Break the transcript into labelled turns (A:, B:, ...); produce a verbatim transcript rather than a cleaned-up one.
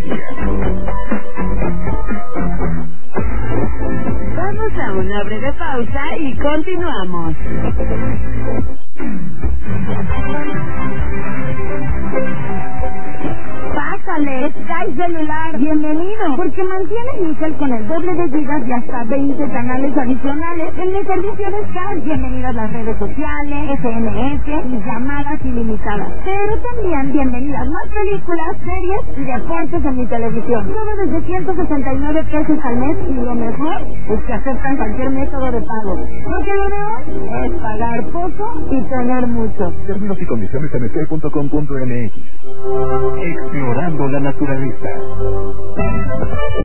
A: día.
B: Vamos a una breve pausa y continuamos.
C: Pásale, Sky Celular, bienvenido, porque mantiene mi cel con el doble de gigas y hasta veinte canales adicionales en mi servicio de Sky. Bienvenido a las redes sociales, S M S y llamadas ilimitadas. Pero también bienvenidas más películas, series y deportes en mi televisión. Todo desde ciento sesenta y nueve pesos al mes y lo mejor es que aceptan cualquier método de pago. Porque lo de hoy es pagar poco y tener mucho.
A: Términos y condiciones en sky punto com punto m x. Explorando la naturaleza.